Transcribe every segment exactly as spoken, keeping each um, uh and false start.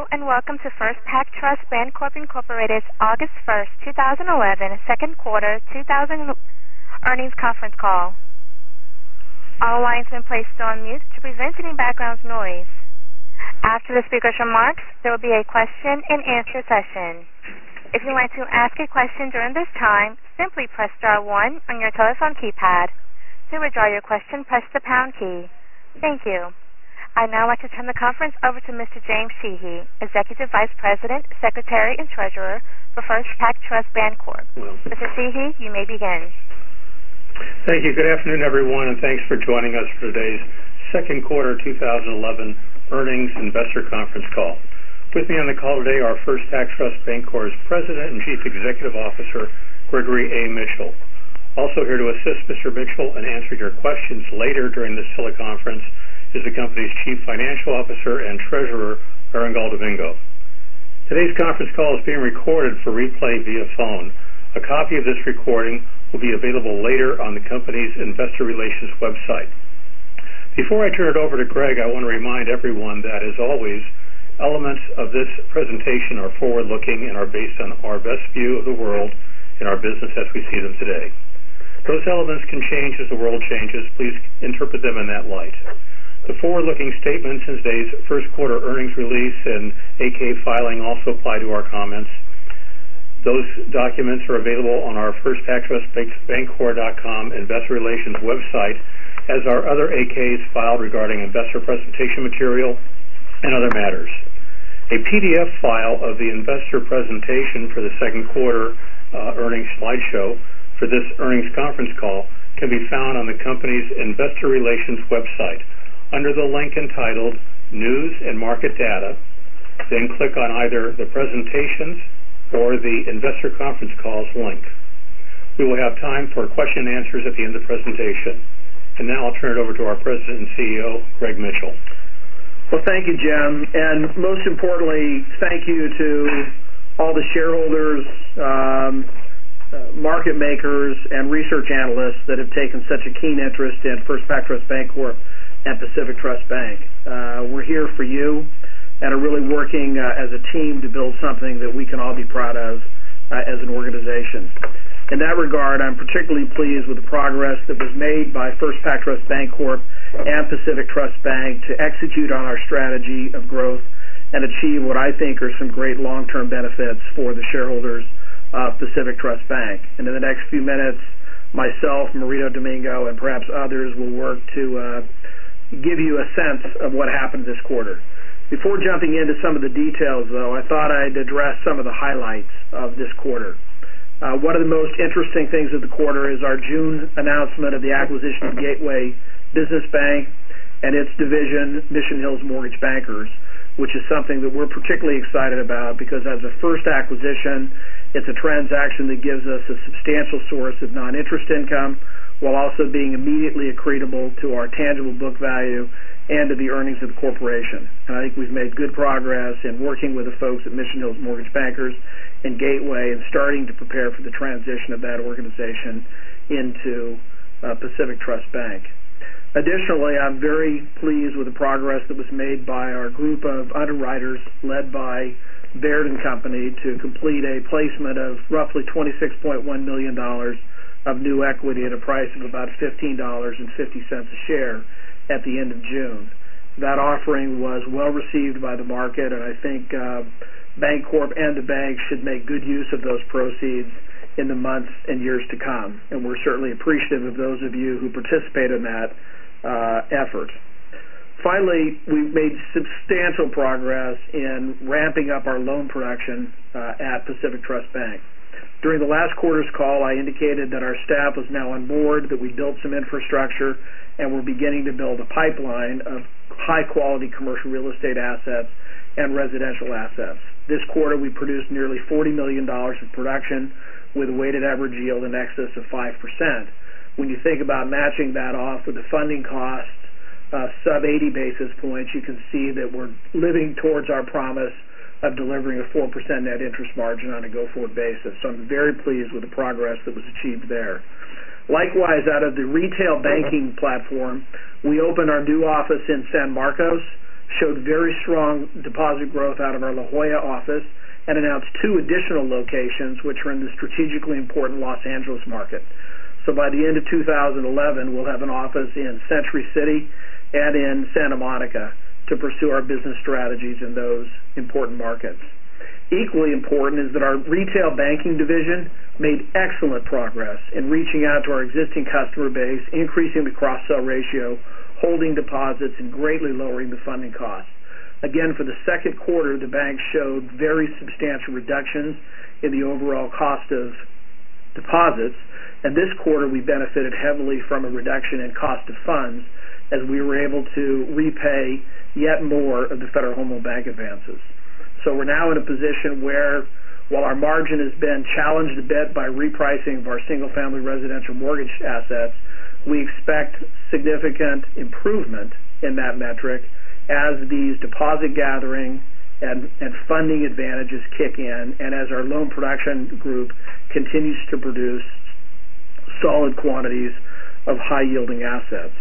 and welcome to First Pac Trust Bancorp Incorporated's August first, two thousand eleven, second quarter two thousand earnings conference call. All lines have been placed on mute to prevent any background noise. After the speaker's remarks, there will be a question and answer session. If you'd like to ask a question during this time, simply press star one on your telephone keypad. To withdraw your question, press the pound key. Thank you. I'd now like to turn the conference over to Mister James Sheehy, Executive Vice President, Secretary, and Treasurer for First Pac Trust Bancorp. Well, Mister Sheehy, you may begin. Thank you. Good afternoon, everyone, and thanks for joining us for today's second quarter two thousand eleven earnings investor conference call. With me on the call today are First Pac Trust Bancorp's President and Chief Executive Officer, Gregory A. Mitchell. Also here to assist Mister Mitchell and answer your questions later during this teleconference is the company's Chief Financial Officer and Treasurer, Arangal Domingo. Today's conference call is being recorded for replay via phone. A copy of this recording will be available later on the company's Investor Relations website. Before I turn it over to Greg, I want to remind everyone that, as always, elements of this presentation are forward-looking and are based on our best view of the world and our business as we see them today. Those elements can change as the world changes. Please interpret them in that light. The forward-looking statements in today's first quarter earnings release and eight K filing also apply to our comments. Those documents are available on our First Pac Trust Bancorp dot com Investor Relations website, as are other eight Ks filed regarding investor presentation material and other matters. A P D F file of the investor presentation for the second quarter uh, earnings slideshow for this earnings conference call can be found on the company's Investor Relations website under the link entitled News and Market Data. Then click on either the presentations or the investor conference calls link. We will have time for question and answers at the end of the presentation. And now I'll turn it over to our President and C E O, Greg Mitchell. Well, thank you, Jim. And most importantly, thank you to all the shareholders, um, uh, market makers, and research analysts that have taken such a keen interest in First Pac Trust Bancorp and Pacific Trust Bank. Uh, we're here for you and are really working uh, as a team to build something that we can all be proud of uh, as an organization. In that regard, I'm particularly pleased with the progress that was made by First Pac Trust Bancorp and Pacific Trust Bank to execute on our strategy of growth and achieve what I think are some great long-term benefits for the shareholders of Pacific Trust Bank. And in the next few minutes, myself, Marito Domingo, and perhaps others will work to uh, give you a sense of what happened this quarter. Before jumping into some of the details, though, I thought I'd address some of the highlights of this quarter. Uh, one of the most interesting things of the quarter is our June announcement of the acquisition of Gateway Business Bank and its division, Mission Hills Mortgage Bankers, which is something that we're particularly excited about because as a first acquisition, it's a transaction that gives us a substantial source of non-interest income while also being immediately accretable to our tangible book value and to the earnings of the corporation. And I think we've made good progress in working with the folks at Mission Hills Mortgage Bankers and Gateway and starting to prepare for the transition of that organization into uh, Pacific Trust Bank. Additionally, I'm very pleased with the progress that was made by our group of underwriters led by Baird and Company to complete a placement of roughly twenty-six point one million dollars of new equity at a price of about fifteen dollars and fifty cents a share at the end of June. That offering was well received by the market, and I think uh, Bancorp and the bank should make good use of those proceeds in the months and years to come. And we're certainly appreciative of those of you who participate in that uh, effort. Finally, we've made substantial progress in ramping up our loan production uh, at Pacific Trust Bank. During the last quarter's call, I indicated that our staff was now on board, that we built some infrastructure, and we're beginning to build a pipeline of high-quality commercial real estate assets and residential assets. This quarter, we produced nearly forty million dollars of production with a weighted average yield in excess of five percent. When you think about matching that off with the funding costs, uh, sub eighty basis points, you can see that we're living towards our promise of delivering a four percent net interest margin on a go-forward basis. So I'm very pleased with the progress that was achieved there. Likewise, out of the retail banking platform, we opened our new office in San Marcos showed very strong deposit growth out of our La Jolla office and announced two additional locations, which are in the strategically important Los Angeles market. So by the end of two thousand eleven, we'll have an office in Century City and in Santa Monica to pursue our business strategies in those important markets. Equally important is that our retail banking division made excellent progress in reaching out to our existing customer base, increasing the cross-sell ratio, holding deposits, and greatly lowering the funding costs. Again, for the second quarter, the bank showed very substantial reductions in the overall cost of deposits, and this quarter we benefited heavily from a reduction in cost of funds as we were able to repay yet more of the Federal Home Loan Bank advances. So we're now in a position where, while our margin has been challenged a bit by repricing of our single-family residential mortgage assets, we expect significant improvement in that metric as these deposit gathering and, and funding advantages kick in, and as our loan production group continues to produce solid quantities of high-yielding assets.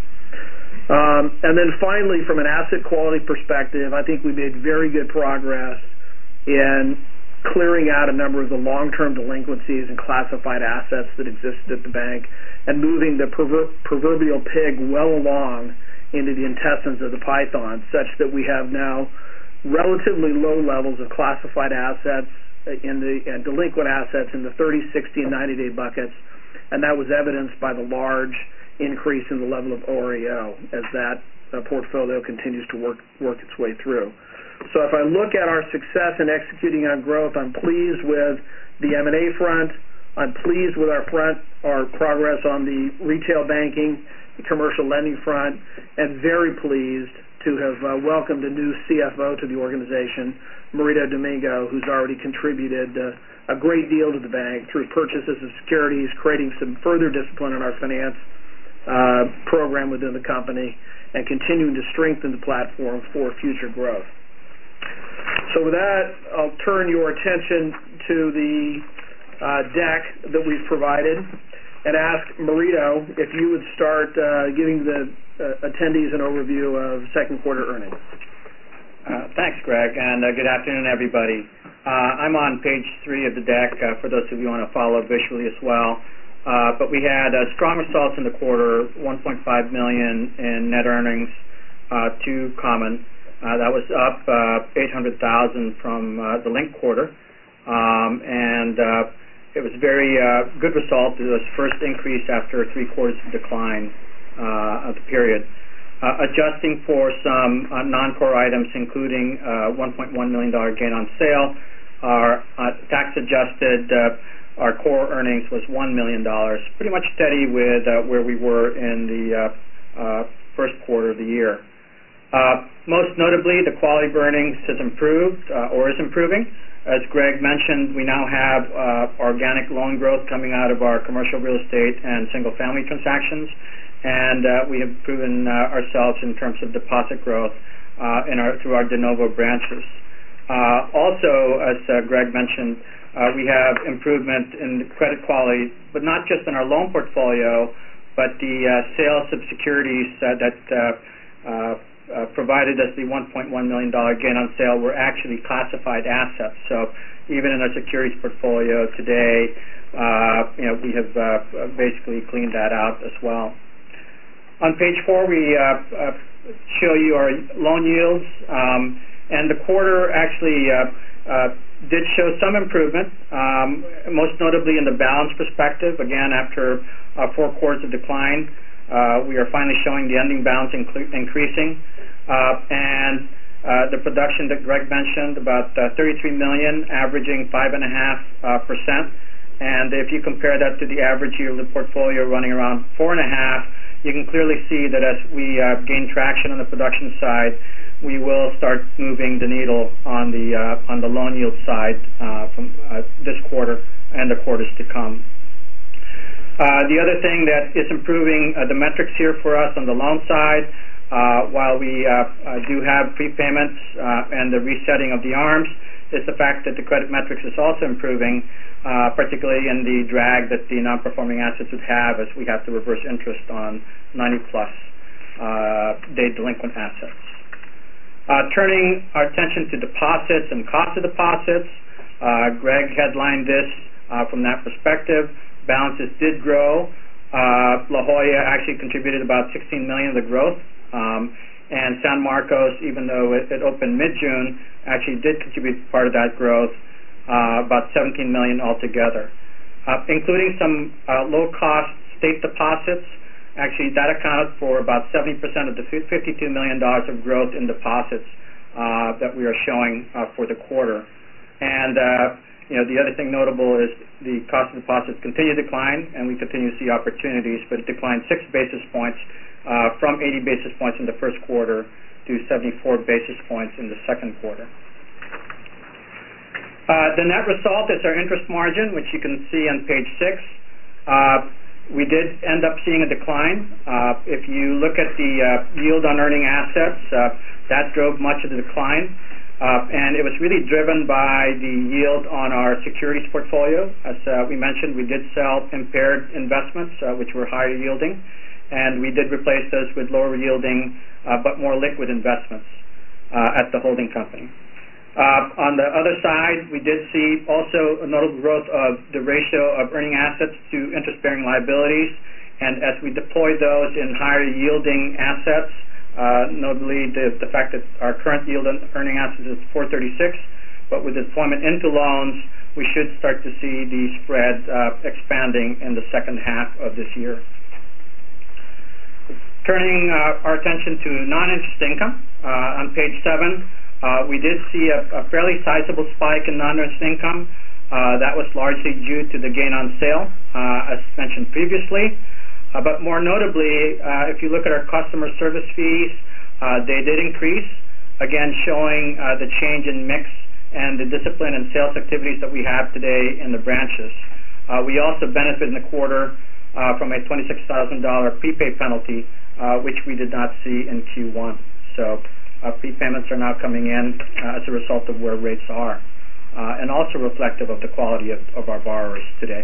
Um, and then finally, from an asset quality perspective, I think we made very good progress in clearing out a number of the long-term delinquencies and classified assets that existed at the bank and moving the prover- proverbial pig well along into the intestines of the python, such that we have now relatively low levels of classified assets in the and delinquent assets in the thirty, sixty, and ninety-day buckets, and that was evidenced by the large increase in the level of O R E O as that uh, portfolio continues to work work its way through. So if I look at our success in executing on growth, I'm pleased with the M and A front. I'm pleased with our front, our progress on the retail banking, the commercial lending front, and very pleased to have uh, welcomed a new C F O to the organization, Marito Domingo, who's already contributed uh, a great deal to the bank through purchases of securities, creating some further discipline in our finance Uh, program within the company, and continuing to strengthen the platform for future growth. So with that, I'll turn your attention to the uh, deck that we've provided and ask Marito if you would start uh, giving the uh, attendees an overview of second quarter earnings. Uh, thanks, Greg, and uh, good afternoon, everybody. Uh, I'm on page three of the deck uh, for those of you who want to follow visually as well. Uh, but we had uh, strong results in the quarter, one point five million dollars in net earnings uh, to common. Uh, that was up uh, eight hundred thousand dollars from uh, the linked quarter, um, and uh, it was a very uh, good result. It was first increase after three quarters of decline uh, of the period. Uh, adjusting for some uh, non-core items, including uh, one point one million dollars gain on sale, our uh, tax-adjusted uh, our core earnings was one million dollars, pretty much steady with uh, where we were in the uh, uh, first quarter of the year. Uh, most notably, the quality of earnings has improved uh, or is improving. As Greg mentioned, we now have uh, organic loan growth coming out of our commercial real estate and single-family transactions, and uh, we have proven uh, ourselves in terms of deposit growth uh, in our, through our de novo branches. Uh, also, as uh, Greg mentioned, Uh, we have improvement in the credit quality, but not just in our loan portfolio, but the uh, sales of securities uh, that uh, uh, uh, provided us the one point one million dollars gain on sale were actually classified assets. So even in our securities portfolio today, uh, you know, we have uh, basically cleaned that out as well. On page four, we uh, uh, show you our loan yields, um, and the quarter actually uh, uh, did show some improvement, um, most notably in the balance perspective. Again, after uh, four quarters of decline, uh, we are finally showing the ending balance incre- increasing. Uh, and uh, the production that Greg mentioned, about uh, thirty-three million dollars, averaging five point five percent. And if you compare that to the average yield of the portfolio running around four point five, you can clearly see that as we uh, gain traction on the production side, we will start moving the needle on the uh, on the loan yield side uh, from uh, this quarter and the quarters to come. Uh, the other thing that is improving uh, the metrics here for us on the loan side, uh, while we uh, uh, do have prepayments uh, and the resetting of the arms, is the fact that the credit metrics is also improving, uh, particularly in the drag that the non-performing assets would have as we have to reverse interest on ninety plus uh, day delinquent assets. Uh, turning our attention to deposits and cost of deposits, uh, Greg headlined this uh, from that perspective. Balances did grow. Uh, La Jolla actually contributed about sixteen million dollars of the growth, um, and San Marcos, even though it, it opened mid-June, actually did contribute part of that growth, uh, about seventeen million dollars altogether, uh, including some uh, low-cost state deposits. Actually, that accounted for about seventy percent of the fifty-two million dollars of growth in deposits uh, that we are showing uh, for the quarter. And uh, you know, the other thing notable is the cost of deposits continue to decline, and we continue to see opportunities, but it declined six basis points uh, from eighty basis points in the first quarter to seventy-four basis points in the second quarter. Uh, the net result is our interest margin, which you can see on page six. Uh, We did end up seeing a decline. Uh, if you look at the uh, yield on earning assets, uh, that drove much of the decline. Uh, and it was really driven by the yield on our securities portfolio. As uh, we mentioned, we did sell impaired investments, uh, which were higher yielding. And we did replace those with lower yielding uh, but more liquid investments uh, at the holding company. Uh, on the other side, we did see also a notable growth of the ratio of earning assets to interest-bearing liabilities, and as we deploy those in higher yielding assets, uh, notably the, the fact that our current yield on earning assets is four thirty-six, but with deployment into loans, we should start to see the spread uh, expanding in the second half of this year. Turning uh, our attention to non-interest income, uh, on page seven, Uh, we did see a, a fairly sizable spike in non-interest income. Uh, that was largely due to the gain on sale, uh, as mentioned previously. Uh, but more notably, uh, if you look at our customer service fees, uh, they did increase, again showing uh, the change in mix and the discipline and sales activities that we have today in the branches. Uh, we also benefit in the quarter uh, from a twenty-six thousand dollars prepaid penalty, uh, which we did not see in Q one. So Uh, prepayments are now coming in uh, as a result of where rates are, uh, and also reflective of the quality of, of our borrowers today.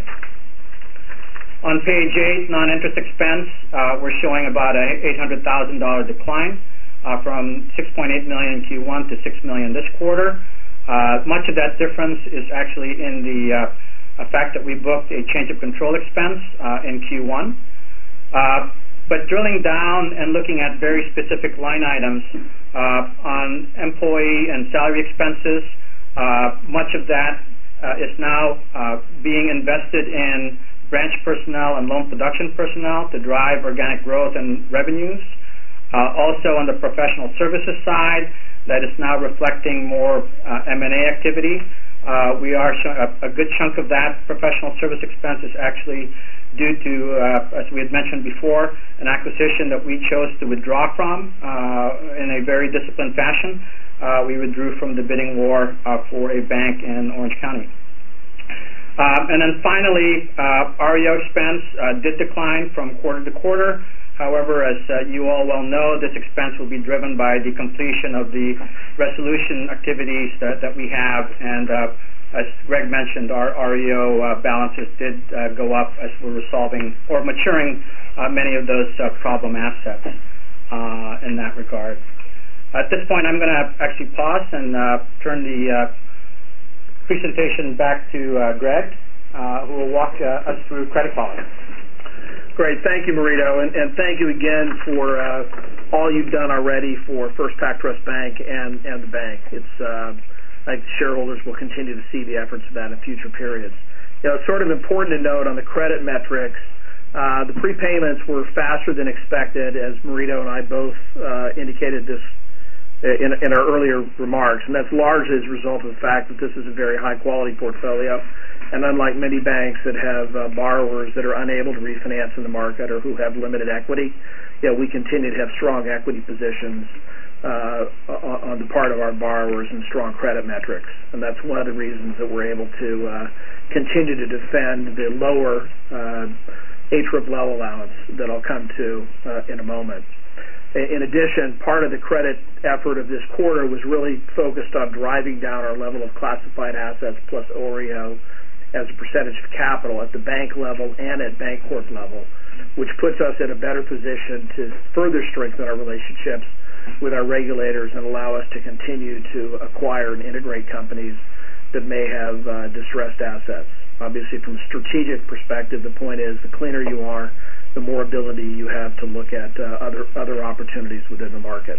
On page eight, non-interest expense, uh, we're showing about a eight hundred thousand dollars decline uh, from six point eight million dollars in Q one to six million dollars this quarter. Uh, much of that difference is actually in the uh, fact that we booked a change of control expense uh, in Q one. Uh, But drilling down and looking at very specific line items uh, on employee and salary expenses, uh, much of that uh, is now uh, being invested in branch personnel and loan production personnel to drive organic growth and revenues. Uh, also on the professional services side, that is now reflecting more uh, M and A activity. Uh, we are sh- a, a good chunk of that professional service expense is actually due to, uh, as we had mentioned before, an acquisition that we chose to withdraw from uh, in a very disciplined fashion. Uh, we withdrew from the bidding war uh, for a bank in Orange County. Uh, and then finally, uh, R E O expense uh, did decline from quarter to quarter. However, as uh, you all well know, this expense will be driven by the completion of the resolution activities that, that we have, and uh, as Greg mentioned, our R E O uh, balances did uh, go up as we're resolving or maturing uh, many of those uh, problem assets uh, in that regard. At this point, I'm going to actually pause and uh, turn the uh, presentation back to uh, Greg, uh, who will walk uh, us through credit quality. Great. Thank you, Marito, and, and thank you again for uh, all you've done already for First PacTrust Bank and, and the bank. It's uh, I think shareholders will continue to see the efforts of that in future periods. You know, it's sort of important to note on the credit metrics, uh, the prepayments were faster than expected, as Marito and I both uh, indicated this in, in our earlier remarks, and that's largely as a result of the fact that this is a very high-quality portfolio, and unlike many banks that have uh, borrowers that are unable to refinance in the market or who have limited equity, you know, we continue to have strong equity positions Uh, on the part of our borrowers and strong credit metrics. And that's one of the reasons that we're able to uh, continue to defend the lower uh, A L L allowance that I'll come to uh, in a moment. In addition, part of the credit effort of this quarter was really focused on driving down our level of classified assets plus O R E O as a percentage of capital at the bank level and at Bancorp level, which puts us in a better position to further strengthen our relationships with our regulators and allow us to continue to acquire and integrate companies that may have uh, distressed assets. Obviously, from a strategic perspective, the point is the cleaner you are, the more ability you have to look at uh, other other opportunities within the market.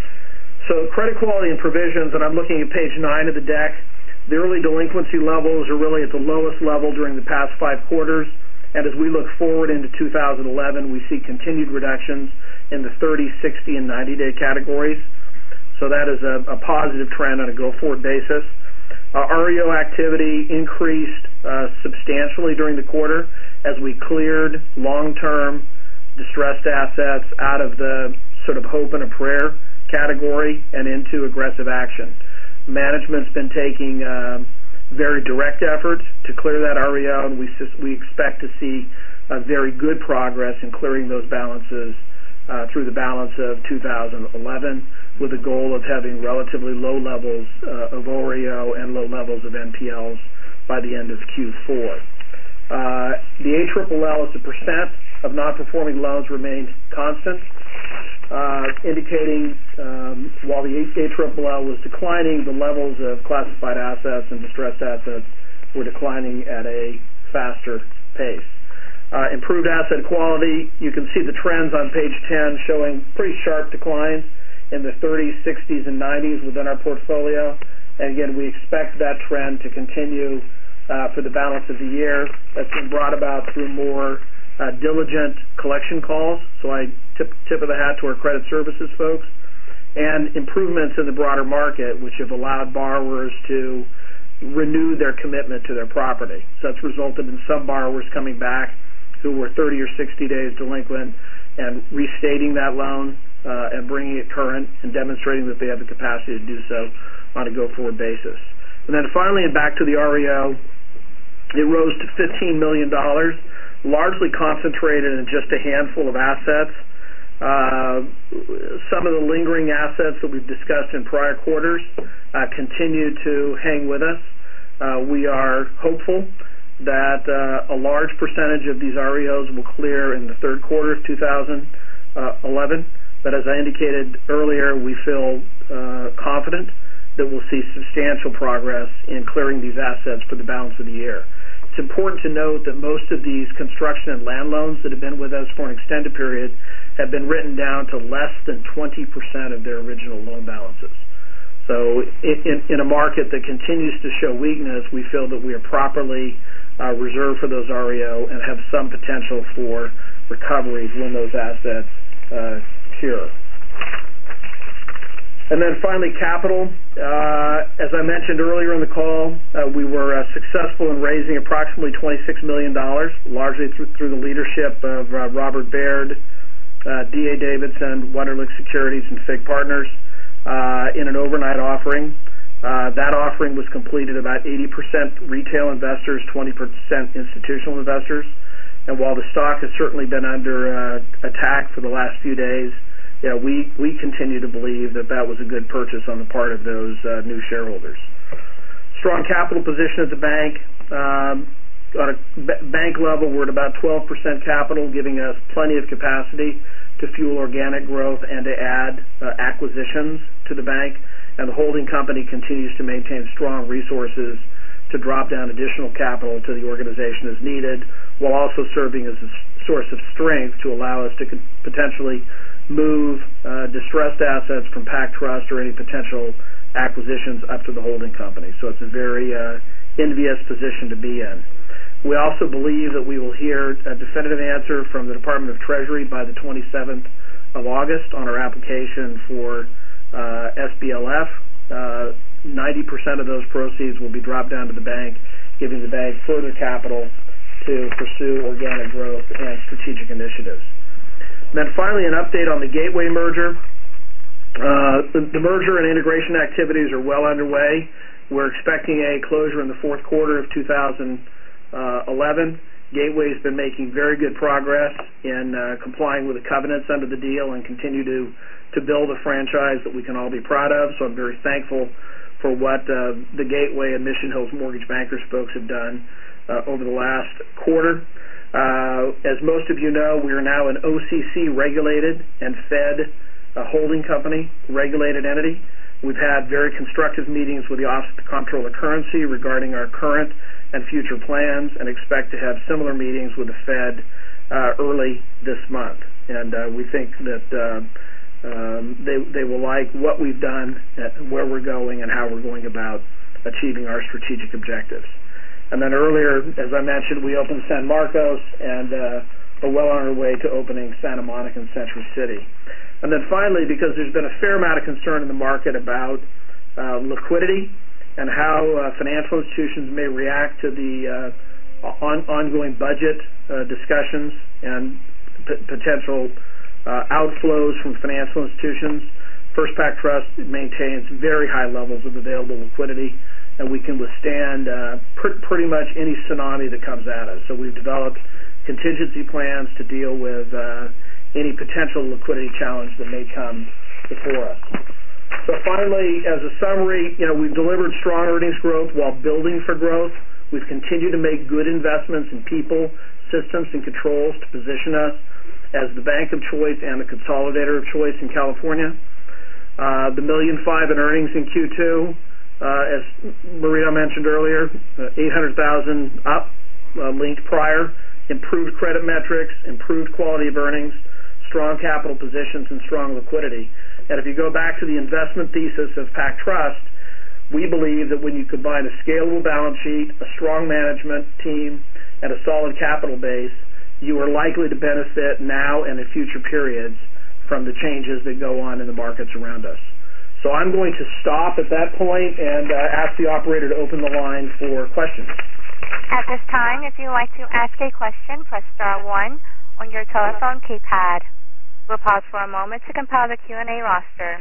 So credit quality and provisions, and I'm looking at page nine of the deck. The early delinquency levels are really at the lowest level during the past five quarters, and as we look forward into two thousand eleven, we see continued reductions in the thirty, sixty, and ninety-day categories. So that is a, a positive trend on a go-forward basis. Uh, R E O activity increased uh, substantially during the quarter as we cleared long-term distressed assets out of the sort of hope and a prayer category and into aggressive action. Management's been taking uh, very direct efforts to clear that R E O, and we, we expect to see uh, very good progress in clearing those balances uh, through the balance of two thousand eleven, with a goal of having relatively low levels uh, of R E O and low levels of N P Ls by the end of Q four. Uh, the A L L as a percent of non-performing loans remained constant, uh, indicating um, while the A L L was declining, the levels of classified assets and distressed assets were declining at a faster pace. Uh, improved asset quality, you can see the trends on page ten showing pretty sharp declines in the thirties, sixties, and nineties within our portfolio. And again, we expect that trend to continue uh, for the balance of the year. That's been brought about through more uh, diligent collection calls, so I tip, tip of the hat to our credit services folks, and improvements in the broader market, which have allowed borrowers to renew their commitment to their property. So that's resulted in some borrowers coming back who were thirty or sixty days delinquent and restating that loan uh, and bringing it current and demonstrating that they have the capacity to do so on a go-forward basis. And then finally, and back to the R E O, it rose to fifteen million dollars, largely concentrated in just a handful of assets. Uh, some of the lingering assets that we've discussed in prior quarters uh, continue to hang with us. Uh, we are hopeful that uh, a large percentage of these R E Os will clear in the third quarter of two thousand eleven. But as I indicated earlier, we feel uh, confident that we'll see substantial progress in clearing these assets for the balance of the year. It's important to note that most of these construction and land loans that have been with us for an extended period have been written down to less than twenty percent of their original loan balances. So in, in a market that continues to show weakness, we feel that we are properly uh, reserved for those R E O and have some potential for recoveries when those assets uh, cure. And then finally, capital. Uh, as I mentioned earlier in the call, uh, we were uh, successful in raising approximately twenty-six million dollars, largely through, through the leadership of uh, Robert Baird, uh, D A Davidson, Wunderlich Securities, and F I G Partners uh, in an overnight offering. Uh, that offering was completed about eighty percent retail investors, twenty percent institutional investors. And while the stock has certainly been under uh, attack for the last few days, yeah, we, we continue to believe that that was a good purchase on the part of those uh, new shareholders. Strong capital position at the bank. Um, on a b- bank level, we're at about twelve percent capital, giving us plenty of capacity to fuel organic growth and to add uh, acquisitions to the bank. And the holding company continues to maintain strong resources to drop down additional capital to the organization as needed, while also serving as a source of strength to allow us to con- potentially move uh, distressed assets from PAC Trust or any potential acquisitions up to the holding company. So it's a very uh, envious position to be in. We also believe that we will hear a definitive answer from the Department of Treasury by the twenty-seventh of August on our application for uh, S B L F. Uh, ninety percent of those proceeds will be dropped down to the bank, giving the bank further capital to pursue organic growth and strategic initiatives. And then finally, an update on the Gateway merger. Uh, the, the merger and integration activities are well underway. We're expecting a closure in the fourth quarter of two thousand eleven. Gateway has been making very good progress in uh, complying with the covenants under the deal and continue to, to build a franchise that we can all be proud of. So I'm very thankful for what uh, the Gateway and Mission Hills Mortgage Bankers folks have done uh, over the last quarter. Uh, as most of you know, we are now an O C C regulated and Fed a holding company, regulated entity. We've had very constructive meetings with the Office of the Comptroller of the Currency regarding our current and future plans, and expect to have similar meetings with the Fed uh, early this month. And uh, we think that uh, um, they, they will like what we've done, where we're going, and how we're going about achieving our strategic objectives. And then earlier, as I mentioned, we opened San Marcos and uh, are well on our way to opening Santa Monica and Century City. And then finally, because there's been a fair amount of concern in the market about uh, liquidity and how uh, financial institutions may react to the uh, on, ongoing budget uh, discussions and p- potential uh, outflows from financial institutions, FirstPac Trust maintains very high levels of available liquidity, and we can withstand uh, pr- pretty much any tsunami that comes at us. So we've developed contingency plans to deal with uh, any potential liquidity challenge that may come before us. So finally, as a summary, you know, we've delivered strong earnings growth while building for growth. We've continued to make good investments in people, systems, and controls to position us as the bank of choice and the consolidator of choice in California. Uh, the million five in earnings in Q two, uh, as Marita mentioned earlier, uh, eight hundred thousand up, uh, linked prior, improved credit metrics, improved quality of earnings, strong capital positions, and strong liquidity. And if you go back to the investment thesis of Pac Trust, we believe that when you combine a scalable balance sheet, a strong management team, and a solid capital base, you are likely to benefit now and in future periods from the changes that go on in the markets around us. So I'm going to stop at that point and uh, ask the operator to open the line for questions. At this time, if you'd like to ask a question, press star one on your telephone keypad. We'll pause for a moment to compile the Q and A roster.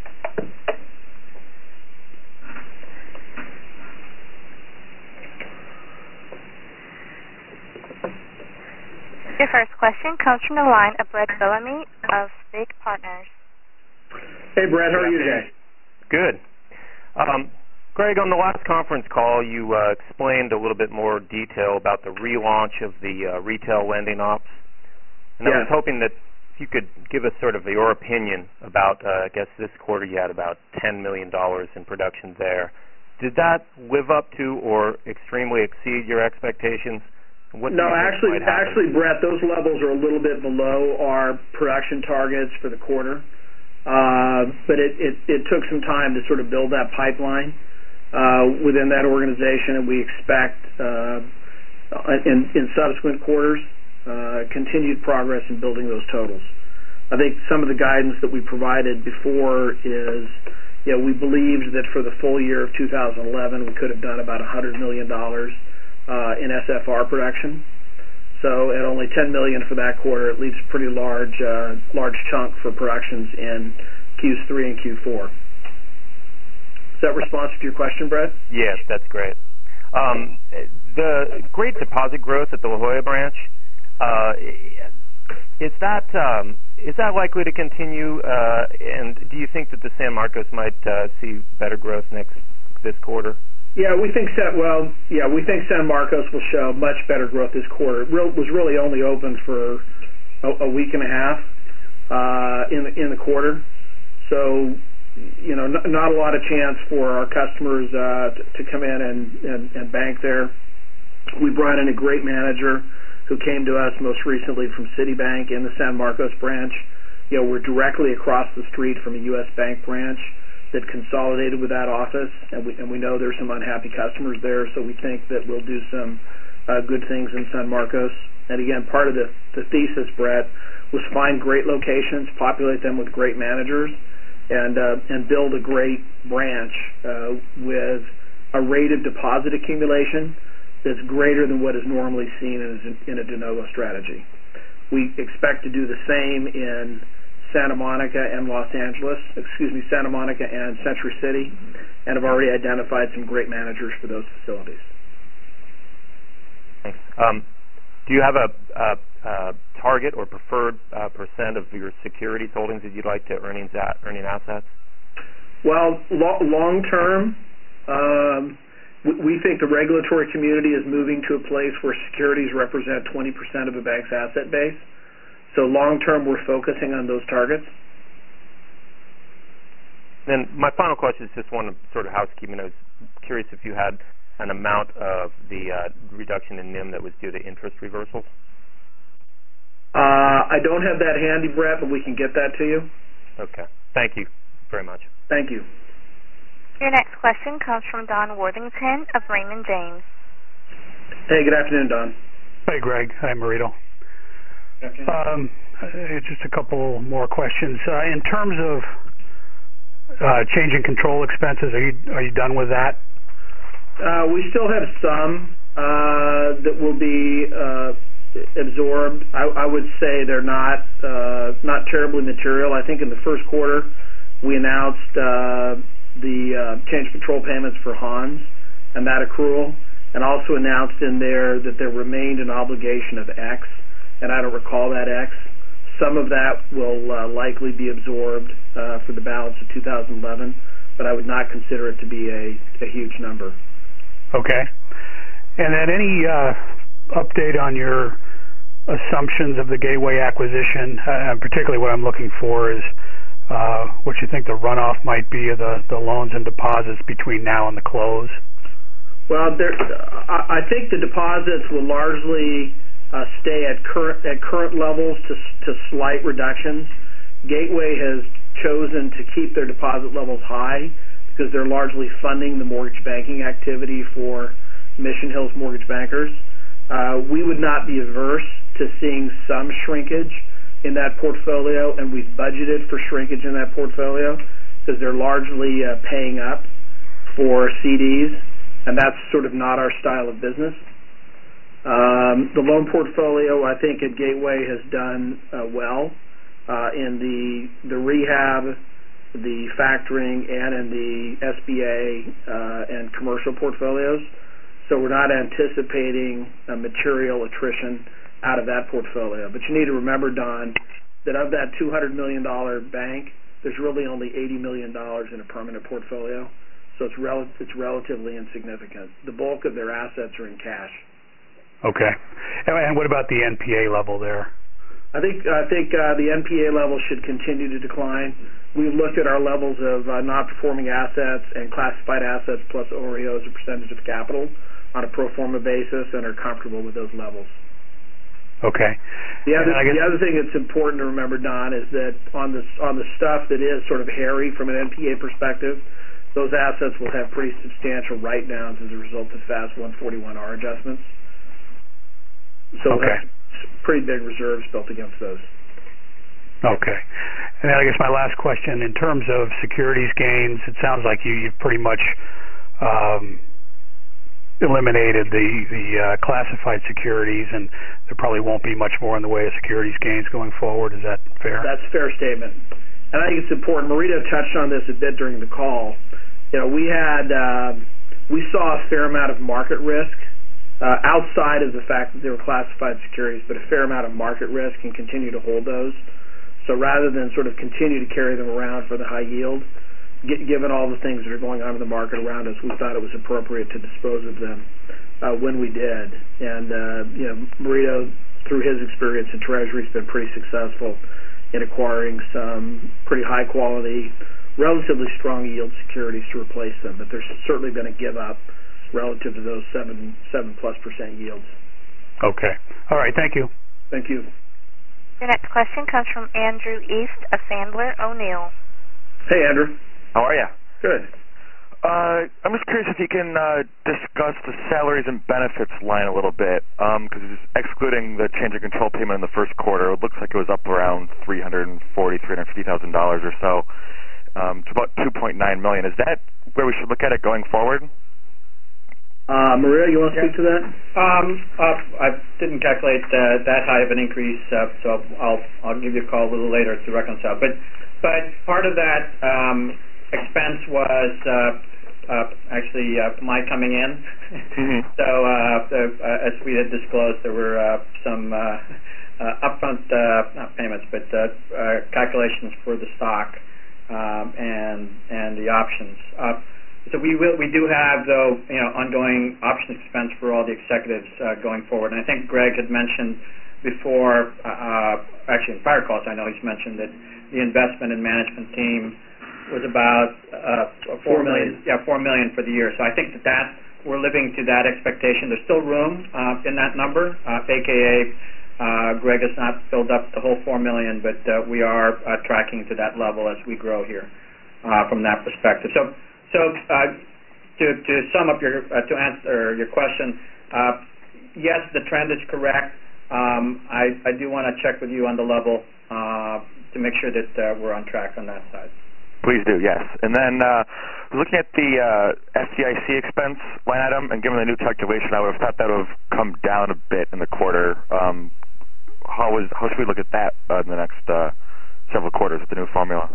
Your first question comes from the line of Brett Bellamy of Spig Partners. Hey, Brett, how are you today? Good. Um, Greg, on the last conference call, you uh, explained a little bit more detail about the relaunch of the uh, retail lending ops. And yeah. I was hoping that you could give us sort of your opinion about, uh, I guess this quarter you had about ten million dollars in production there. Did that live up to or extremely exceed your expectations? What no, actually, actually, Brett, those levels are a little bit below our production targets for the quarter. Uh, but it, it, it took some time to sort of build that pipeline uh, within that organization, and we expect uh, in, in subsequent quarters uh, continued progress in building those totals. I think some of the guidance that we provided before is, you know, we believed that for the full year of two thousand eleven we could have done about one hundred million dollars uh, in S F R production. So at only ten million dollars for that quarter, it leaves a pretty large, uh, large chunk for productions in Q three and Q four. Is that responsive to your question, Brett? Yes, that's great. Um, the great deposit growth at the La Jolla branch, uh, is that um, is that likely to continue? Uh, and do you think that the San Marcos might uh, see better growth next this quarter? Yeah, we think San, well, yeah, we think San Marcos will show much better growth this quarter. It real, was really only open for a, a week and a half uh, in the in the quarter, so you know, n- not a lot of chance for our customers uh, to, to come in and, and, and bank there. We brought in a great manager who came to us most recently from Citibank in the San Marcos branch. You know, we're directly across the street from a U S Bank branch that consolidated with that office, and we and we know there's some unhappy customers there, so we think that we'll do some uh, good things in San Marcos. And again, part of the, the thesis, Brett, was find great locations, populate them with great managers, and uh, and build a great branch uh, with a rate of deposit accumulation that's greater than what is normally seen in a, in a de novo strategy. We expect to do the same in Santa Monica and Los Angeles, excuse me, Santa Monica and Century City, and have already identified some great managers for those facilities. Thanks. Um, do you have a, a, a target or preferred uh, percent of your securities holdings that you'd like to earnings at, earning assets? Well, lo- long term, um, we, we think the regulatory community is moving to a place where securities represent twenty percent of a bank's asset base. So long term, we're focusing on those targets. then my final question is just one sort of housekeeping. I was curious if you had an amount of the uh, reduction in N I M that was due to interest reversals. Uh, I don't have that handy, Brett, but we can get that to you. Okay. Thank you very much. Thank you. Your next question comes from Don Worthington of Raymond James. Hey, good afternoon, Don. Hey, Greg. Hi, Marito. Um, uh, just a couple more questions. Uh, in terms of uh, changing control expenses, are you are you done with that? Uh, we still have some uh, that will be uh, absorbed. I, I would say they're not uh, not terribly material. I think in the first quarter we announced uh, the uh, change control payments for Hans and that accrual, and also announced in there that there remained an obligation of X, and I don't recall that X. Some of that will uh, likely be absorbed uh, for the balance of two thousand eleven, but I would not consider it to be a, a huge number. Okay. And then any uh, update on your assumptions of the Gateway acquisition? Uh, particularly what I'm looking for is uh, what you think the runoff might be of the, the loans and deposits between now and the close. Well, there, I think the deposits will largely uh, stay at current at current levels to to slight reductions. Gateway has chosen to keep their deposit levels high because they're largely funding the mortgage banking activity for Mission Hills Mortgage Bankers. Uh, we would not be averse to seeing some shrinkage in that portfolio, and we've budgeted for shrinkage in that portfolio because they're largely uh, paying up for C Ds, and that's sort of not our style of business. Um, the loan portfolio, I think, at Gateway has done uh, well uh, in the the rehab, the factoring, and in the S B A uh, and commercial portfolios. So we're not anticipating a material attrition out of that portfolio. But you need to remember, Don, that of that two hundred million dollars bank, there's really only eighty million dollars in a permanent portfolio. So it's, rel- it's relatively insignificant. The bulk of their assets are in cash. Okay. And what about the N P A level there? I think I think uh, the N P A level should continue to decline. We've looked at our levels of uh, non-performing assets and classified assets plus O R E O as a percentage of capital on a pro forma basis and are comfortable with those levels. Okay. The other, the other thing that's important to remember, Don, is that on the on the stuff that is sort of hairy from an N P A perspective, those assets will have pretty substantial write-downs as a result of FAS one forty-one R adjustments. So we'll okay. have pretty big reserves built against those. Okay. And then I guess my last question, in terms of securities gains, it sounds like you, you've pretty much um, eliminated the, the uh, classified securities, and there probably won't be much more in the way of securities gains going forward. Is that fair? That's a fair statement. And I think it's important. Marita touched on this a bit during the call. You know, we had uh, we saw a fair amount of market risk uh, outside of the fact that they were classified securities, but a fair amount of market risk and continue to hold those. So rather than sort of continue to carry them around for the high yield, given all the things that are going on in the market around us, we thought it was appropriate to dispose of them uh, when we did. And, uh, you know, Marito, through his experience in Treasury, has been pretty successful in acquiring some pretty high-quality, relatively strong yield securities to replace them. But there's certainly been a give-up relative to those seven, seven plus percent yields. Okay. All right. Thank you. Thank you. Your next question comes from Andrew East of Sandler O'Neill. Hey, Andrew. How are you? Good. Uh, I'm just curious if you can uh, discuss the salaries and benefits line a little bit, because um, excluding the change of control payment in the first quarter, it looks like it was up around three hundred forty thousand dollars, three hundred fifty thousand dollars or so. Um, it's about two point nine million dollars. Is that where we should look at it going forward? Uh, Maria, you want to yeah. speak to that? Um, uh, I didn't calculate uh, that high of an increase, uh, so I'll I'll give you a call a little later to reconcile. But but part of that um, expense was uh, uh, actually uh, my coming in. Mm-hmm. So uh, uh, as we had disclosed, there were uh, some uh, uh, upfront uh, not payments, but uh, uh, calculations for the stock um, and and the options. Uh, So we will, we do have, though, you know, ongoing option expense for all the executives uh, going forward. And I think Greg had mentioned before, uh, actually in prior calls, I know he's mentioned that the investment and management team was about uh, four million. Yeah, four million for the year. So I think that that we're living to that expectation. There's still room uh, in that number, uh, aka uh, Greg has not filled up the whole four million, but uh, we are uh, tracking to that level as we grow here uh, from that perspective. So, so uh, to to sum up your uh, to answer your question, uh, yes, the trend is correct. Um, I I do want to check with you on the level uh, to make sure that uh, we're on track on that side. Please do, yes. And then uh, looking at the uh, F D I C expense line item, and given the new calculation, I would have thought that would have come down a bit in the quarter. Um, how was how should we look at that uh, in the next uh, several quarters with the new formula?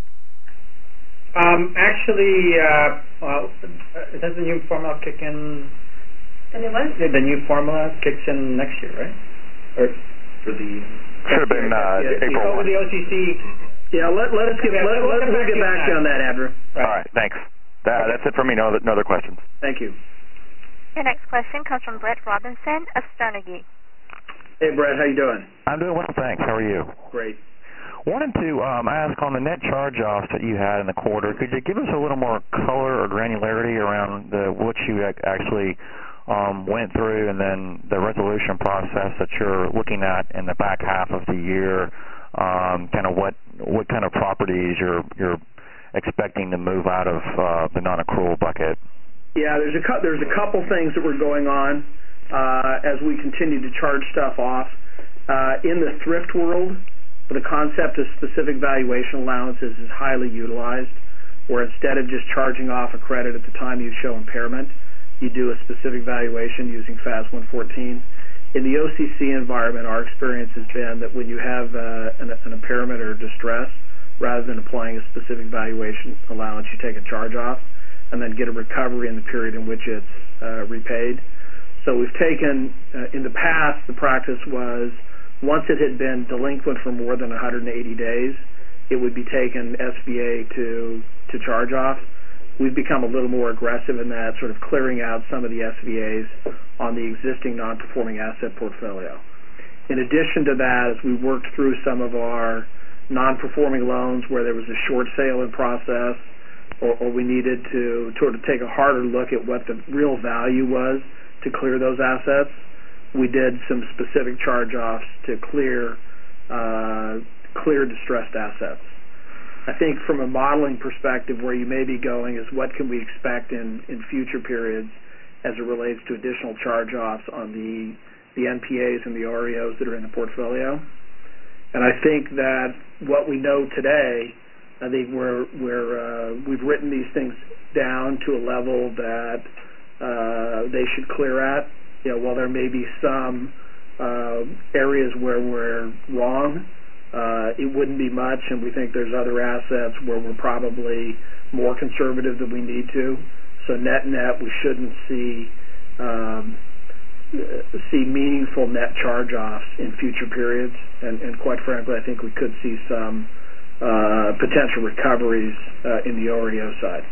Um, actually, uh, well, does the new formula kick in? The new one? The new formula kicks in next year, right? Or for the should have been uh, yeah, April. Over the O C C. Yeah, let, let us get, yeah, let, we'll let, we'll get back to you on that, Andrew. Right. All right, thanks. That, that's it for me. No other, no other questions. Thank you. Your next question comes from Brett Robinson of Sternegy. Hey, Brett, how you doing? I'm doing well, thanks. How are you? Great. Wanted to um, ask on the net charge-offs that you had in the quarter, could you give us a little more color or granularity around the, what you actually um, went through, and then the resolution process that you're looking at in the back half of the year? Um, kind of what what kind of properties you're you're expecting to move out of uh, the non-accrual bucket? Yeah, there's a there's a couple things that were going on uh, as we continue to charge stuff off. Uh, in the thrift world, the concept of specific valuation allowances is highly utilized, where instead of just charging off a credit at the time you show impairment, you do a specific valuation using F A S one fourteen. In the O C C environment, our experience has been that when you have uh, an, an impairment or distress, rather than applying a specific valuation allowance, you take a charge off and then get a recovery in the period in which it's uh, repaid. So we've taken, uh, in the past, the practice was once it had been delinquent for more than one hundred eighty days, it would be taken S V A to, to charge off. We've become a little more aggressive in that, sort of clearing out some of the S V As on the existing non-performing asset portfolio. In addition to that, as we worked through some of our non-performing loans where there was a short sale in process, or, or we needed to sort of take a harder look at what the real value was to clear those assets, we did some specific charge-offs to clear uh, clear distressed assets. I think from a modeling perspective, where you may be going is what can we expect in, in future periods as it relates to additional charge-offs on the, the N P As and the R E Os that are in the portfolio. And I think that what we know today, I think we're, we're, uh, we've written these things down to a level that uh, they should clear at. You know, while there may be some uh, areas where we're wrong, Uh, it wouldn't be much, and we think there's other assets where we're probably more conservative than we need to. So net-net, we shouldn't see um, see meaningful net charge-offs in future periods, and, and quite frankly, I think we could see some uh, potential recoveries uh, in the O R E O side.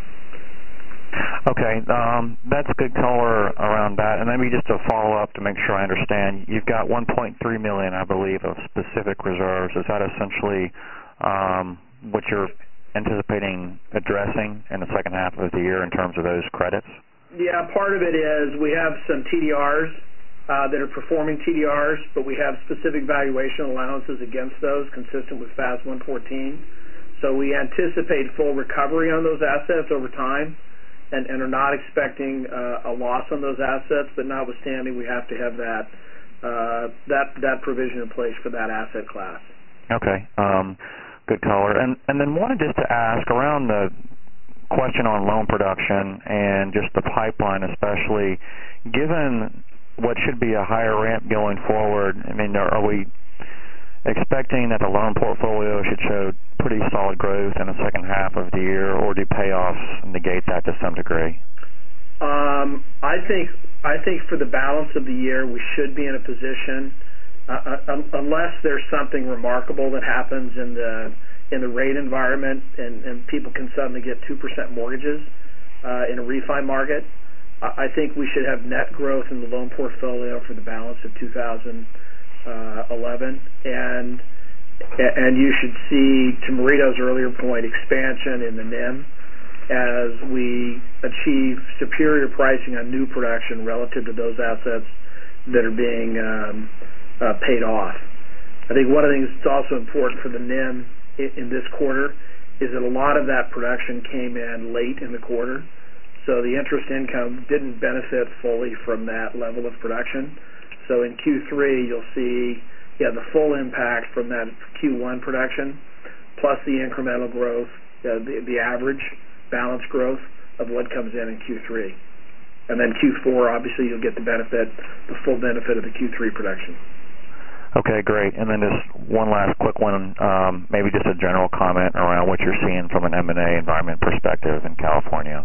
Okay, um, that's good color around that. And maybe just a follow-up to make sure I understand. You've got one point three million dollars, I believe, of specific reserves. Is that essentially um, what you're anticipating addressing in the second half of the year in terms of those credits? Yeah, part of it is we have some T D Rs uh, that are performing T D Rs, but we have specific valuation allowances against those consistent with F A S one fourteen. So we anticipate full recovery on those assets over time. And, and are not expecting uh, a loss on those assets, but notwithstanding, we have to have that uh, that that provision in place for that asset class. Okay, um, good color. And and then wanted just to ask around the question on loan production and just the pipeline, especially given what should be a higher ramp going forward. I mean, are, are we expecting that the loan portfolio should show pretty solid growth in the second half of the year, or do payoffs negate that to some degree? Um, I think I think for the balance of the year, we should be in a position, uh, uh, unless there's something remarkable that happens in the in the rate environment, and, and people can suddenly get two percent mortgages uh, in a refi market. I think we should have net growth in the loan portfolio for the balance of two thousand eleven, and and you should see, to Marito's earlier point, expansion in the N I M as we achieve superior pricing on new production relative to those assets that are being um, uh, paid off. I think one of the things that's also important for the N I M in, in this quarter is that a lot of that production came in late in the quarter, so the interest income didn't benefit fully from that level of production. So in Q three, you'll see yeah, the full impact from that Q one production, plus the incremental growth, uh, the, the average balance growth of what comes in in Q three. And then Q four, obviously, you'll get the benefit, the full benefit of the Q three production. Okay, great. And then just one last quick one, um, maybe just a general comment around what you're seeing from an M and A environment perspective in California.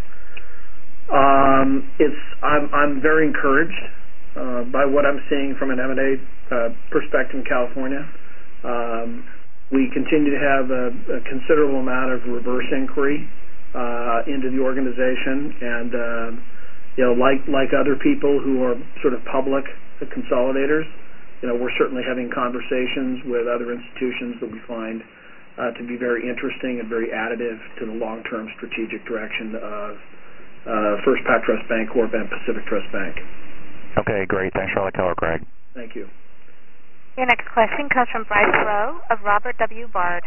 Um, it's I'm I'm very encouraged uh, by what I'm seeing from an M and A uh, perspective in California. Um, we continue to have a, a considerable amount of reverse inquiry uh, into the organization, and uh, you know, like like other people who are sort of public consolidators, you know, we're certainly having conversations with other institutions that we find uh, to be very interesting and very additive to the long-term strategic direction of uh, First PacTrust Bancorp and Pacific Trust Bank. Okay, great. Thanks for all the color, Greg. Thank you. Your next question comes from Bryce Rowe of Robert W. Bard.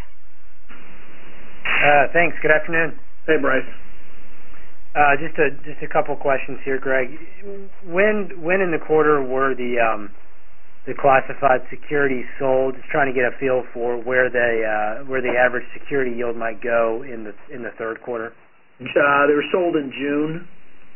Uh, thanks. Good afternoon. Hey, Bryce. Uh, just a just a couple questions here, Greg. When when in the quarter were the um, the classified securities sold? Just trying to get a feel for where they uh, where the average security yield might go in the in the third quarter. Uh, they were sold in June,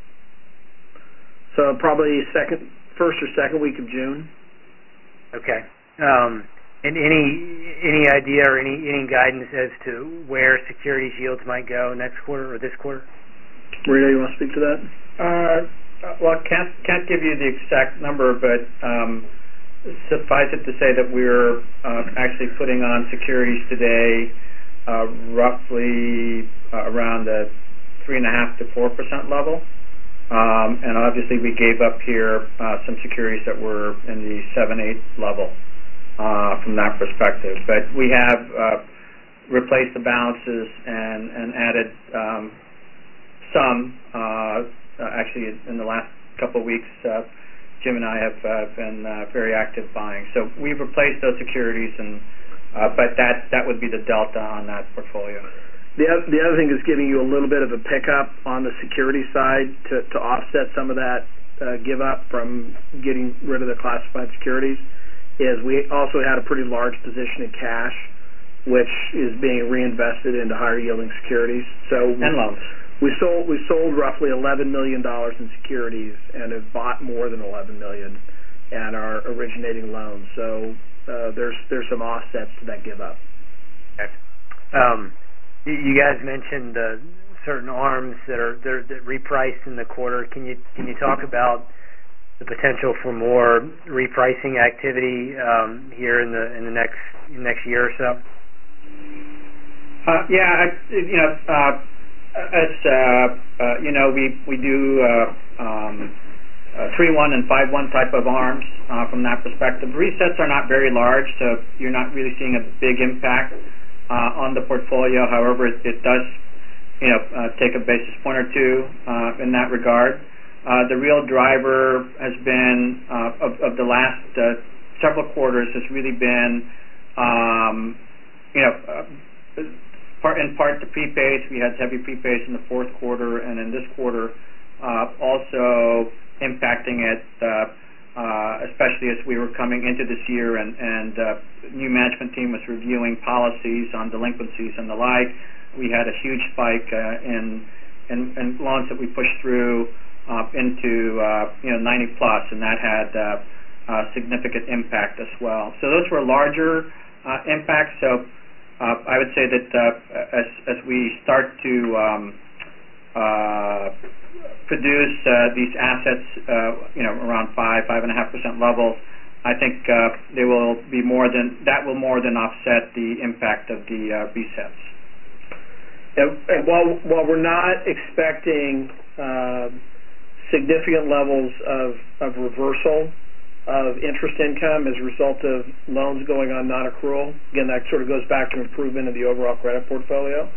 so probably second, first or second week of June. Okay. Um, and any any idea or any any guidance as to where securities yields might go next quarter or this quarter? Marita, you want to speak to that? Uh, well, can't can't give you the exact number, but um, suffice it to say that we're uh, actually putting on securities today, uh, roughly uh, around the three and a half to four percent level, um, and obviously we gave up here uh, some securities that were in the seven eight level uh, from that perspective. But we have uh, replaced the balances and and added. Um, Some, uh, actually, in the last couple of weeks, uh, Jim and I have uh, been uh, very active buying. So we've replaced those securities, and uh, but that, that would be the delta on that portfolio. The other, the other thing is giving you a little bit of a pickup on the security side to, to offset some of that uh, give up from getting rid of the classified securities. Is we also had a pretty large position in cash, which is being reinvested into higher yielding securities. So and loans. We sold we sold roughly eleven million dollars in securities and have bought more than eleven million dollars and are originating loans. So uh, there's there's some offsets to that give up. Okay. Um, you guys mentioned uh, certain arms that are that, are, that repriced in the quarter. Can you can you talk about the potential for more repricing activity um, here in the in the next next year or so? Uh, yeah, I, you know. Uh, As uh, uh, you know, we we do uh, um, uh, three one and five one type of arms uh, from that perspective. Resets are not very large, so you're not really seeing a big impact uh, on the portfolio. However, it, it does, you know, uh, take a basis point or two uh, in that regard. Uh, the real driver has been uh, of, of the last uh, several quarters has really been, um, you know. Uh, Part, in part, the prepays. We had heavy prepays in the fourth quarter, and in this quarter, uh, also impacting it, uh, uh, especially as we were coming into this year, and, and uh, new management team was reviewing policies on delinquencies and the like. We had a huge spike uh, in, in in loans that we pushed through uh, into uh, you know ninety plus, and that had uh, uh, significant impact as well. So those were larger uh, impacts. So. Uh, I would say that uh, as as we start to um, uh, produce uh, these assets, uh, you know, around five five and a half percent levels, I think uh, they will be more than that will more than offset the impact of the uh, resets. And, and while while we're not expecting uh, significant levels of of reversal of interest income as a result of loans going on non-accrual. Again, that sort of goes back to improvement in the overall credit portfolio.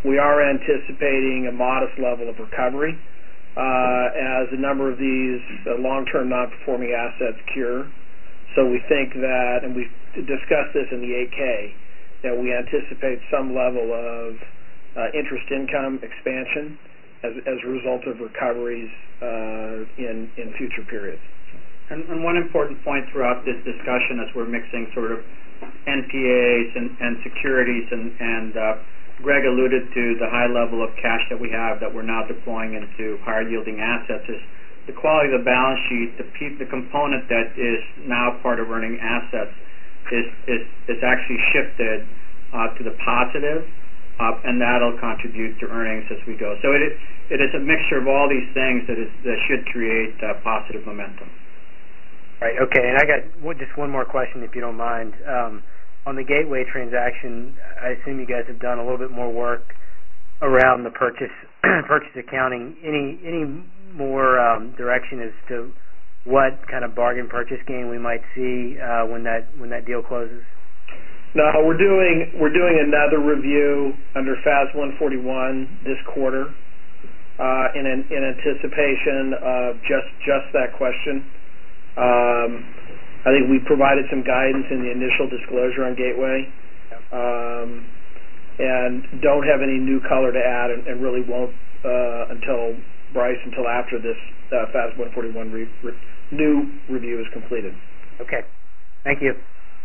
we are anticipating a modest level of recovery uh, as a number of these uh, long-term non-performing assets cure. So we think that, and we've discussed this in the eight K, that we anticipate some level of uh, interest income expansion as, as a result of recoveries uh, in, in future periods. And, and one important point throughout this discussion as we're mixing sort of N P As and, and securities, and, and uh, Greg alluded to the high level of cash that we have that we're now deploying into higher yielding assets, is the quality of the balance sheet, the, pe- the component that is now part of earning assets is, is, is actually shifted uh, to the positive, uh, and that'll contribute to earnings as we go. So it, it is a mixture of all these things that, is, that should create uh, positive momentum. Right, okay, and I got one, just one more question, if you don't mind. Um, on the Gateway transaction, I assume you guys have done a little bit more work around the purchase purchase accounting. Any any more um, direction as to what kind of bargain purchase gain we might see uh, when that when that deal closes? No, we're doing we're doing another review under F A S one forty-one this quarter uh, in an, in anticipation of just just that question. Um, I think we provided some guidance in the initial disclosure on Gateway, um, and don't have any new color to add, and, and really won't uh, until Bryce until after this uh, F A S one forty-one re- re- new review is completed. Okay, thank you.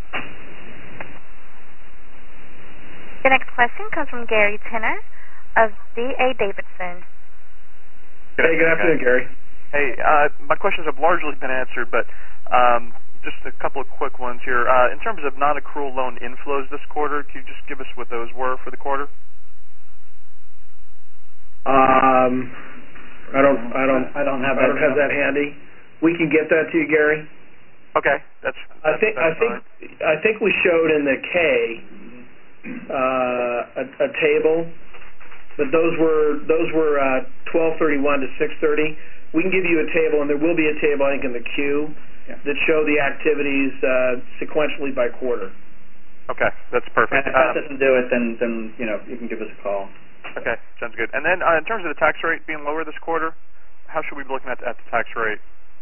The next question comes from Gary Tenner of D A Davidson. Hey, good afternoon, Gary. Hey, uh, my questions have largely been answered, but um, just a couple of quick ones here. Uh, in terms of non-accrual loan inflows this quarter, can you just give us what those were for the quarter? Um, I don't, I don't, I don't have I that. don't have that handy. We can get that to you, Gary. Okay, that's. I think, that's I think, fine. I think we showed in the K uh, a, a table, but those were those were uh, twelve thirty-one to six thirty. We can give you a table, and there will be a table, I think, in the queue yeah. that show the activities uh, sequentially by quarter. Okay, that's perfect. And if that doesn't do it, then, then you know, you can give us a call. Okay, sounds good. And then uh, in terms of the tax rate being lower this quarter, how should we be looking at, at the tax rate?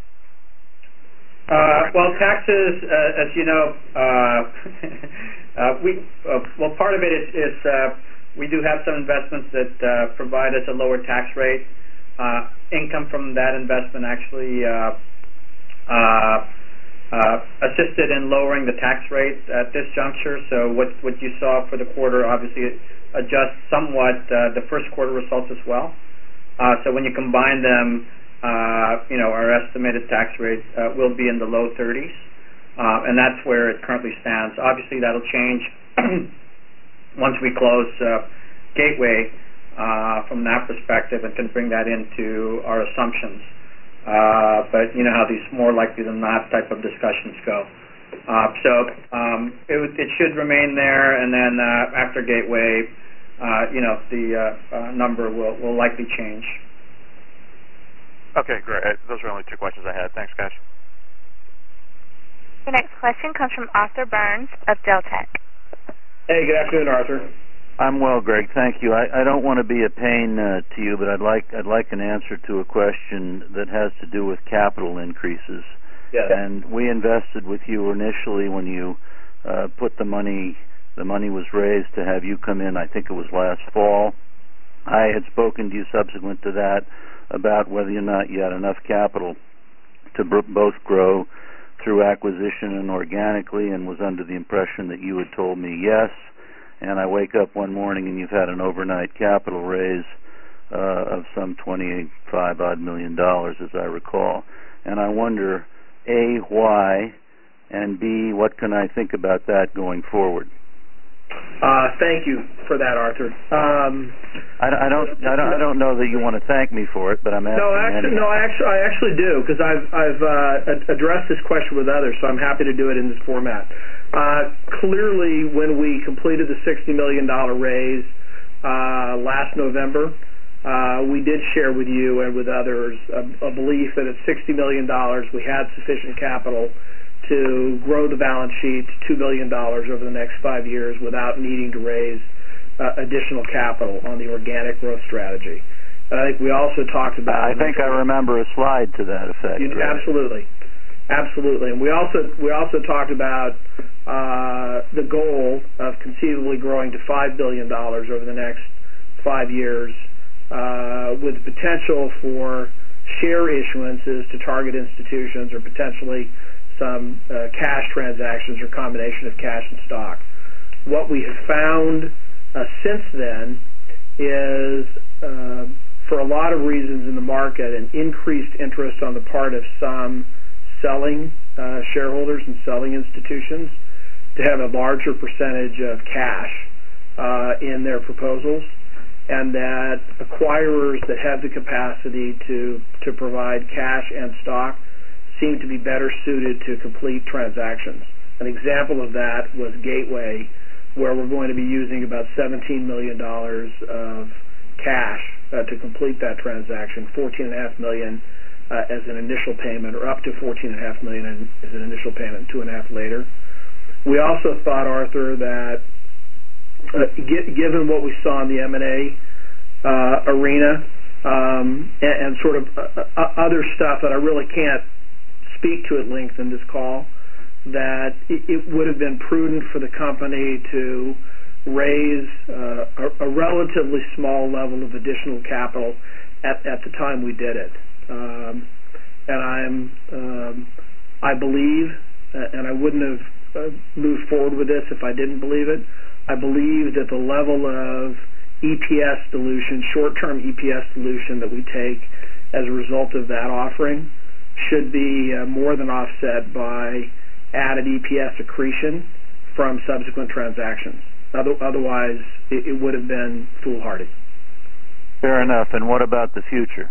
Uh, well, taxes, uh, as you know, uh, uh, we uh, well, part of it is, is uh, we do have some investments that uh, provide us a lower tax rate. Uh, income from that investment actually uh, uh, uh, assisted in lowering the tax rate at this juncture. So what what you saw for the quarter obviously adjusts somewhat uh, the first quarter results as well. Uh, so when you combine them, uh, you know, our estimated tax rate uh, will be in the low thirties, uh, and that's where it currently stands. Obviously, that'll change once we close uh, Gateway. Uh, from that perspective, and can bring that into our assumptions. Uh, but you know how these more likely than not type of discussions go. Uh, so um, it, it should remain there, and then uh, after Gateway, uh, you know, the uh, uh, number will, will likely change. Okay, great. Those are only two questions I had. Thanks, guys. The next question comes from Arthur Burns of Deltec. Hey, good afternoon, Arthur. I'm well, Greg. Thank you. I, I don't want to be a pain uh, to you, but I'd like I'd like an answer to a question that has to do with capital increases. Yes. And we invested with you initially when you uh, put the money. The money was raised to have you come in. I think it was last fall. I had spoken to you subsequent to that about whether or not you had enough capital to b- both grow through acquisition and organically, and was under the impression that you had told me yes. And I wake up one morning and you've had an overnight capital raise uh, of some twenty-five odd million dollars, as I recall. And I wonder, A, why, and B, what can I think about that going forward? Uh, thank you for that, Arthur. Um, I, I don't, I don't, I don't know that you want to thank me for it, but I'm asking. No, actually, no, I actually, I actually do, because I've, I've uh, addressed this question with others, so I'm happy to do it in this format. Uh, clearly, when we completed the sixty million dollars raise uh, last November, uh, we did share with you and with others a, a belief that at sixty million dollars we had sufficient capital to grow the balance sheet to two billion dollars over the next five years without needing to raise uh, additional capital on the organic growth strategy. And I think we also talked about. I think I remember a slide to that effect. You, right? Absolutely, absolutely. And we also we also talked about uh, the goal of conceivably growing to five billion dollars over the next five years, uh, with the potential for share issuances to target institutions, or potentially some uh, cash transactions or combination of cash and stock. What we have found uh, since then is, uh, for a lot of reasons in the market, an increased interest on the part of some selling uh, shareholders and selling institutions to have a larger percentage of cash uh, in their proposals, and that acquirers that have the capacity to, to provide cash and stock seem to be better suited to complete transactions. An example of that was Gateway, where we're going to be using about seventeen million dollars of cash uh, to complete that transaction, fourteen point five million dollars uh, as an initial payment, or up to fourteen point five million dollars as an initial payment, two and a half later. We also thought, Arthur, that uh, g- given what we saw in the M and A uh, arena um, and, and sort of uh, uh, other stuff that I really can't speak to at length in this call, that it, it would have been prudent for the company to raise uh, a, a relatively small level of additional capital at, at the time we did it. Um, and I'm, um, I believe, uh, and I wouldn't have uh, moved forward with this if I didn't believe it, I believe that the level of E P S dilution, short-term E P S dilution that we take as a result of that offering should be uh, more than offset by added E P S accretion from subsequent transactions. Other, otherwise, it, it would have been foolhardy. Fair enough. And what about the future?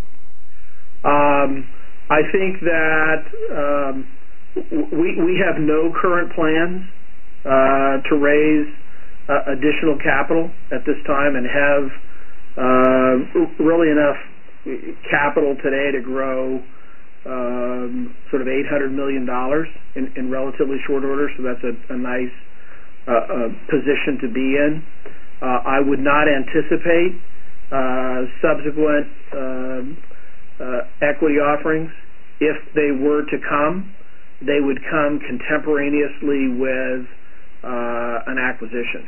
Um, I think that um, we we have no current plans uh, to raise uh, additional capital at this time, and have uh, really enough capital today to grow Um, sort of eight hundred million dollars in, in relatively short order, so that's a, a nice uh, uh, position to be in. Uh, I would not anticipate uh, subsequent uh, uh, equity offerings. If they were to come, they would come contemporaneously with uh, an acquisition.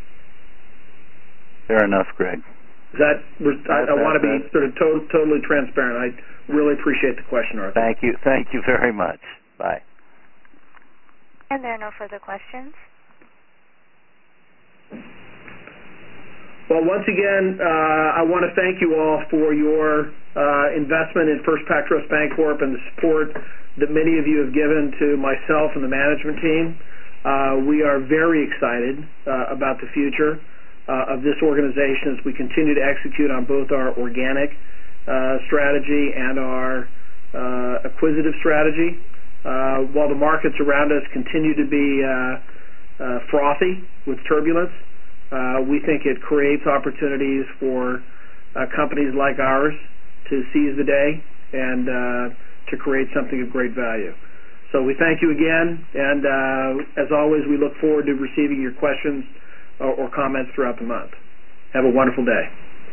Fair enough, Greg. Is that I, I want to be sort of to- totally transparent. I really appreciate the question, Arthur. Thank you. Thank you very much. Bye. And there are no further questions. Well, once again, uh, I want to thank you all for your uh, investment in First PacTrust Bancorp and the support that many of you have given to myself and the management team. Uh, we are very excited uh, about the future uh, of this organization as we continue to execute on both our organic uh, strategy and our uh, acquisitive strategy. Uh, while the markets around us continue to be uh, uh, frothy with turbulence, uh, we think it creates opportunities for uh, companies like ours to seize the day and uh, to create something of great value. So we thank you again, and uh, as always, we look forward to receiving your questions or, or comments throughout the month. Have a wonderful day.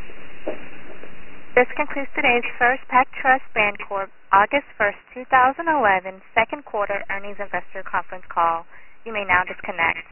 This concludes today's First PacTrust Bancorp August first, two thousand eleven second quarter earnings investor conference call. You may now disconnect.